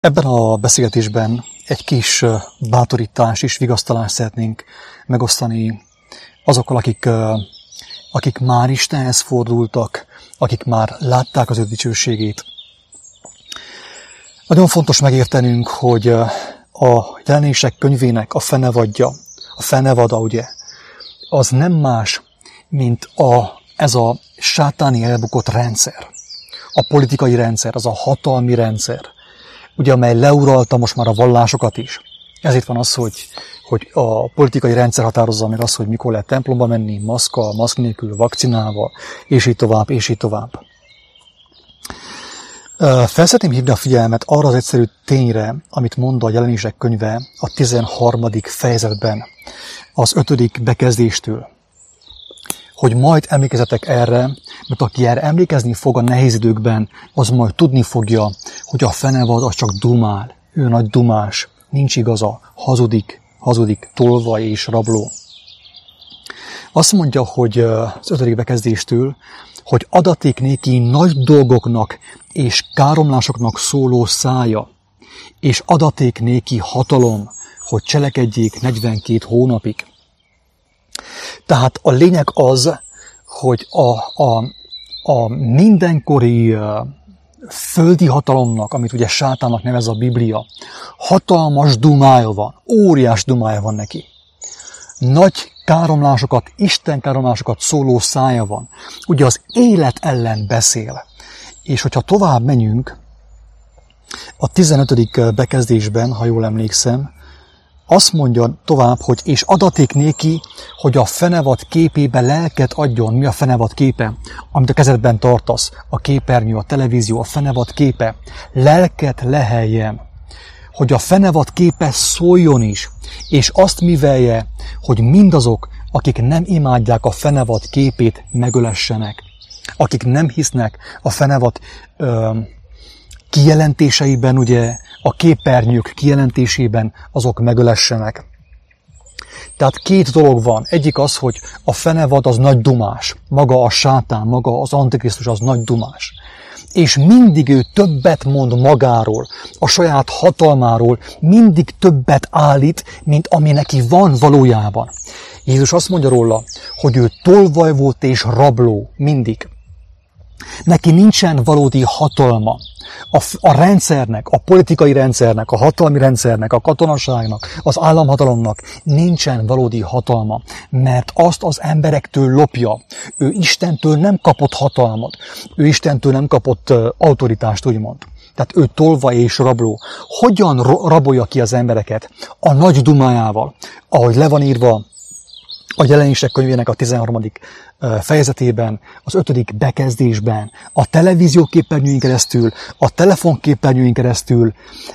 Ebben a beszélgetésben egy kis bátorítás és vigasztalást szeretnénk megosztani azokkal, akik már Istenhez fordultak, akik már látták az ő dicsőségét. Nagyon fontos megértenünk, hogy a Jelenések könyvének a fenevada, ugye, az nem más, mint ez a sátáni elbukott rendszer. A politikai rendszer, az a hatalmi rendszer, ugye, amely leuralta most már a vallásokat is. Ezért van az, hogy a politikai rendszer határozza meg azt, hogy mikor lehet templomba menni, maszkkal, maszk nélkül, vakcinával, és így tovább, és így tovább. Felszeretném hívni a figyelmet arra az egyszerű tényre, amit mond a Jelenések könyve a 13. fejezetben, az 5. bekezdéstől. Hogy majd emlékezzetek erre, mert aki erre emlékezni fog a nehéz időkben, az majd tudni fogja, hogy a fenevad az csak dumál. Ő nagy dumás, nincs igaza, hazudik, tolvaj és rabló. Azt mondja, hogy az 5. bekezdéstől, hogy adaték néki nagy dolgoknak és káromlásoknak szóló szája, és adaték néki hatalom, hogy cselekedjék 42 hónapig. Tehát a lényeg az, hogy a mindenkori földi hatalomnak, amit ugye sátának nevez a Biblia, hatalmas dumája van, óriás dumája van neki. Nagy káromlásokat, Isten káromlásokat szóló szája van. Ugye az élet ellen beszél. És hogyha tovább menjünk, a 15. bekezdésben, ha jól emlékszem, azt mondja tovább, hogy és adaték néki, hogy a fenevad képébe lelket adjon. Mi a fenevad képe? Amit a kezedben tartasz, a képernyő, a televízió, a fenevad képe. Lelket leheljen, hogy a fenevad képe szóljon is, és azt mivelje, hogy mindazok, akik nem imádják a fenevad képét, megölessenek. Akik nem hisznek a fenevad kijelentéseiben, ugye, a képernyők kijelentésében, azok megölessenek. Tehát két dolog van. Egyik az, hogy a fenevad az nagy dumás. Maga a sátán, maga az antikrisztus az nagy dumás. És mindig ő többet mond magáról, a saját hatalmáról, mindig többet állít, mint ami neki van valójában. Jézus azt mondja róla, hogy ő tolvaj volt és rabló, mindig. Neki nincsen valódi hatalma. A rendszernek, a politikai rendszernek, a hatalmi rendszernek, a katonaságnak, az államhatalomnak nincsen valódi hatalma, mert azt az emberektől lopja. Ő Istentől nem kapott hatalmat, ő Istentől nem kapott autoritást, úgymond. Tehát ő tolvaj és rabló. Hogyan rabolja ki az embereket? A nagy dumájával, ahogy le van írva a Jelenések könyvének a 13. fejezetében, az 5. bekezdésben, a televízió képernyőin keresztül, a telefonképernyőin keresztül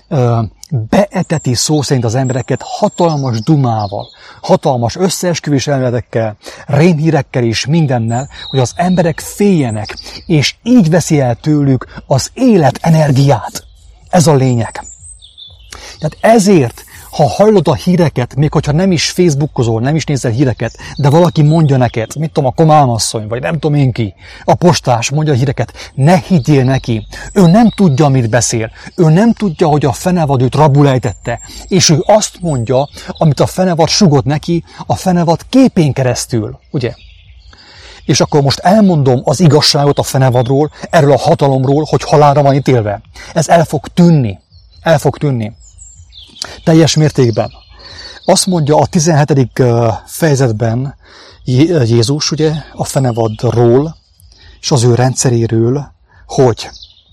beeteti szó szerint az embereket hatalmas dumával, hatalmas összeesküvés elméletekkel, rémhírekkel és mindennel, hogy az emberek féljenek, és így veszi el tőlük az élet energiát. Ez a lényeg. Tehát ezért, ha hallod a híreket, még hogyha nem is Facebookozol, nem is nézel híreket, de valaki mondja neked, mit tudom, a komámasszony, vagy nem tudom én ki, a postás mondja a híreket, ne higgyél neki. Ő nem tudja, mit beszél. Ő nem tudja, hogy a fenevad őt rabul ejtette. És ő azt mondja, amit a fenevad sugott neki, a fenevad képén keresztül, ugye? És akkor most elmondom az igazságot a fenevadról, erről a hatalomról, hogy halálra van ítélve. Ez el fog tűnni. El fog tűnni. Teljes mértékben. Azt mondja a 17. fejezetben Jézus, ugye, a fenevadról, és az ő rendszeréről, hogy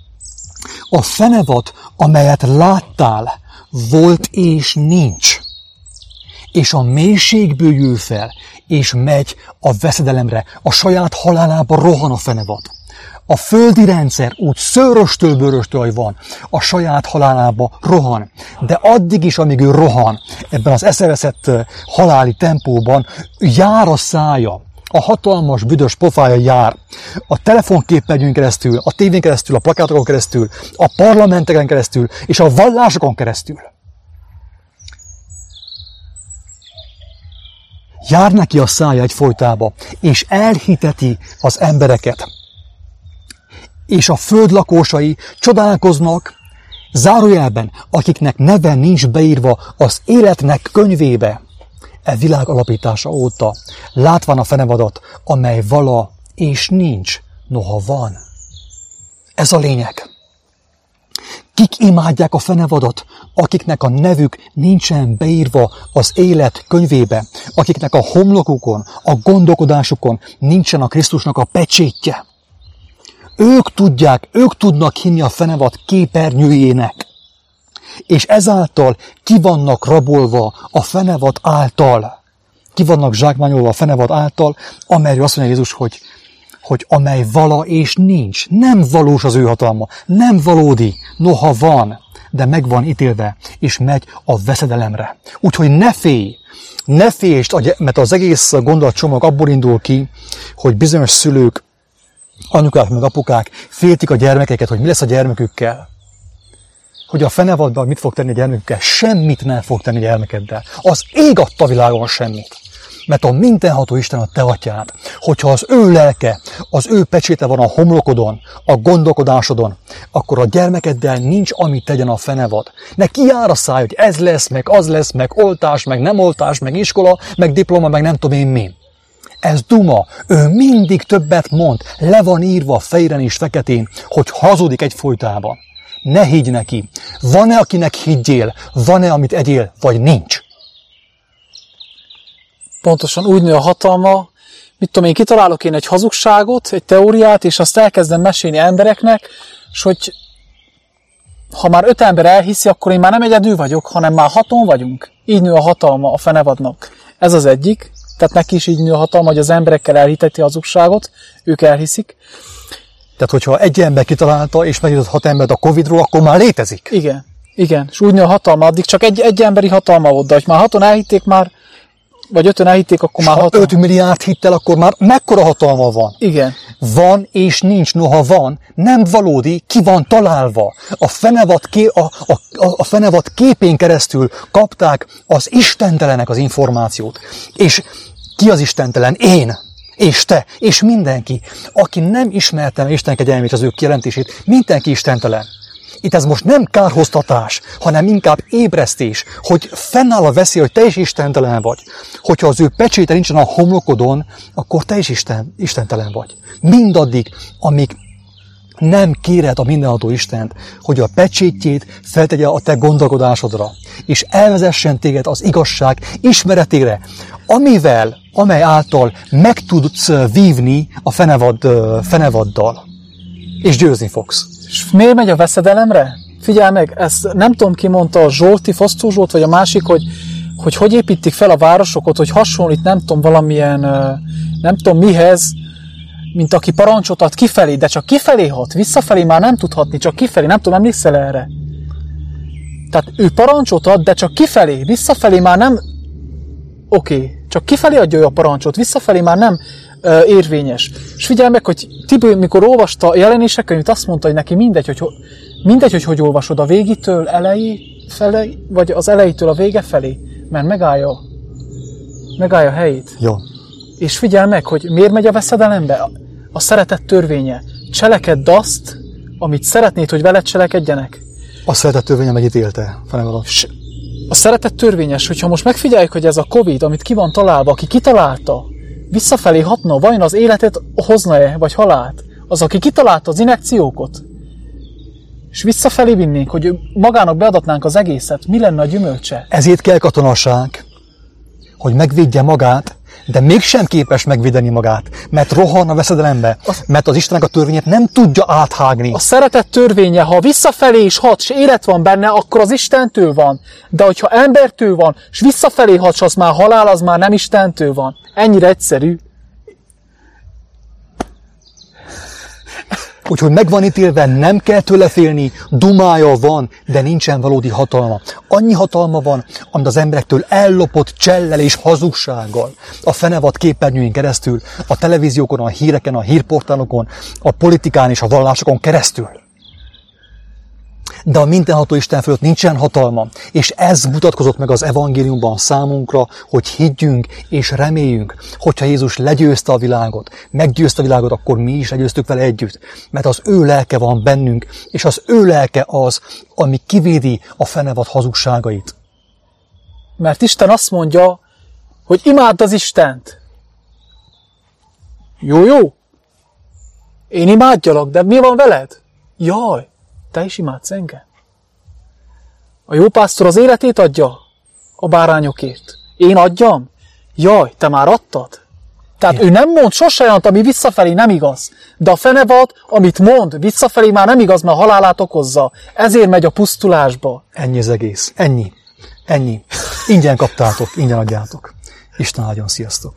a fenevad, amelyet láttál, volt és nincs, és a mélységből jön fel, és megy a veszedelemre, a saját halálába rohan a fenevad. A földi rendszer úgy szőröstől, bőröstől, hogy van, a saját halálába rohan. De addig is, amíg ő rohan, ebben az eszeveszett haláli tempóban, jár a szája, a hatalmas, büdös pofája jár. A telefonképernyőn keresztül, a tévén keresztül, a plakátokon keresztül, a parlamenteken keresztül, és a vallásokon keresztül. Jár neki a szája egyfolytába, és elhiteti az embereket. És a föld lakósai csodálkoznak, zárójelben, akiknek neve nincs beírva az életnek könyvébe, e világ alapítása óta, látván a fenevadat, amely vala és nincs, noha van. Ez a lényeg. Kik imádják a fenevadat, akiknek a nevük nincsen beírva az élet könyvébe, akiknek a homlokukon, a gondolkodásukon nincsen a Krisztusnak a pecsétje. Ők tudnak hinni a fenevad képernyőjének, és ezáltal ki vannak rabolva a fenevad által. Ki vannak zsákmányolva a fenevad által, amelyről azt mondja Jézus, hogy amely vala és nincs. Nem valós az ő hatalma, nem valódi, noha van, de meg van ítélve, és megy a veszedelemre. Úgyhogy ne félj, mert az egész gondolatcsomag abból indul ki, hogy bizonyos szülők, anyukák meg apukák féltik a gyermekeket, hogy mi lesz a gyermekükkel. Hogy a fenevadban mit fog tenni a gyermekükkel? Semmit nem fog tenni a gyermekeddel. Az ég adta világon semmit. Mert a mindenható Isten a te atyád, hogyha az ő lelke, az ő pecséte van a homlokodon, a gondolkodásodon, akkor a gyermekeddel nincs, amit tegyen a fenevad. Neki jár a száj, hogy ez lesz, meg az lesz, meg oltás, meg nem oltás, meg iskola, meg diploma, meg nem tudom én mi. Ez duma, ő mindig többet mond, le van írva fehéren és feketén, hogy hazudik egyfolytában. Ne higgy neki. Van-e, akinek higgyél? Van-e, amit egyél, vagy nincs? Pontosan úgy nő a hatalma, mit tudom én, kitalálok én egy hazugságot, egy teóriát, és azt elkezdem mesélni embereknek, és hogy ha már 5 ember elhiszi, akkor én már nem egyedül vagyok, hanem már 6-on vagyunk. Így nő a hatalma a fenevadnak. Ez az egyik, tehát neki is így nő a hatalma, hogy az emberekkel elhiteti a hazugságot, ők elhiszik. Tehát, hogyha egy ember kitalálta, és megjutott 6 embert a Covid-ról, akkor már létezik. Igen. És úgy nő a hatalma, addig csak egy emberi hatalma volt, de hogy már 6-on elhitték már, vagy 5-ön elhitték, akkor már 6. 5 milliárd hittel, akkor már mekkora hatalma van? Igen. Van és nincs, noha van, nem valódi, ki van találva. A fenevad képén keresztül kapták az istentelenek az információt. És ki az istentelen? Én. És te, és mindenki, aki nem ismerte meg Isten kegyelmét, az ő kijelentését, mindenki istentelen. Itt ez most nem kárhoztatás, hanem inkább ébresztés, hogy fennáll a veszély, hogy te is istentelen vagy. Hogyha az ő pecséte nincsen a homlokodon, akkor te is istentelen vagy. Mindaddig, amíg nem kéred a mindenható Istent, hogy a pecsétjét feltegye a te gondolkodásodra, és elvezessen téged az igazság ismeretére, amely által meg tudsz vívni a fenevaddal, és győzni fogsz. És miért megy a veszedelemre? Figyelj meg, ezt nem tudom ki mondta, a Zsolti, Fosztó Zsolt, vagy a másik, hogy építik fel a városokat, hogy hasonlít, nem tudom, valamilyen, nem tudom mihez, mint aki parancsot ad kifelé, de csak kifelé hat, visszafelé már nem tud hatni, csak kifelé, nem tudom, emlékszel erre? Tehát ő parancsot ad, de csak kifelé, visszafelé már nem, csak kifelé adja ő a parancsot, visszafelé már nem érvényes. És figyelj meg, hogy Tibő, mikor olvasta a Jelenések könyvét, azt mondta, hogy neki mindegy, hogy olvasod a végitől felé, vagy az elejétől a vége felé, mert megállja a helyét. Jó. És figyelj meg, hogy miért megy a veszedelembe? A szeretet törvénye. Cselekedd azt, amit szeretnéd, hogy veled cselekedjenek. A szeretet törvénye megítélte. A szeretet törvényes, hogyha most megfigyeljük, hogy ez a Covid, amit ki van találva, aki kitalálta, visszafelé hatna, vajon az életet hozna-e, vagy halált? Az, aki kitalálta az injekciókat, és visszafelé vinnénk, hogy magának beadatnánk az egészet, mi lenne a gyümölcse? Ezért kell katonaság, hogy megvédje magát, de mégsem képes megvédeni magát, mert rohan a veszedelembe, mert az Istennek a törvényét nem tudja áthágni. A szeretet törvénye, ha visszafelé is hat, és élet van benne, akkor az Istentől van. De hogyha embertől van, és visszafelé hat, az már halál, az már nem Istentől van. Ennyire egyszerű. Úgyhogy meg van ítélve, nem kell tőle félni, dumája van, de nincsen valódi hatalma. Annyi hatalma van, amit az emberektől ellopott csellel és hazugsággal. A fenevad képernyőin keresztül, a televíziókon, a híreken, a hírportálokon, a politikán és a vallásokon keresztül. de a mindenható Isten fölött nincsen hatalma. És ez mutatkozott meg az evangéliumban számunkra, hogy higgyünk és reméljünk, hogyha Jézus legyőzte a világot, meggyőzte a világot, akkor mi is legyőztük vele együtt. Mert az ő lelke van bennünk, és az ő lelke az, ami kivédi a fenevad hazugságait. Mert Isten azt mondja, hogy imádd az Istent. Jó. Én imádjalak, de mi van veled? Jaj, te is imádsz engem. A jó pásztor az életét adja a bárányokért. Én adjam? Jaj, te már adtad? Tehát ő nem mond sose olyant, ami visszafelé nem igaz. De a fenevad, amit mond, visszafelé már nem igaz, mert halálát okozza. Ezért megy a pusztulásba. Ennyi az egész. Ennyi. Ingyen kaptátok, ingyen adjátok. Isten áldjon, sziasztok!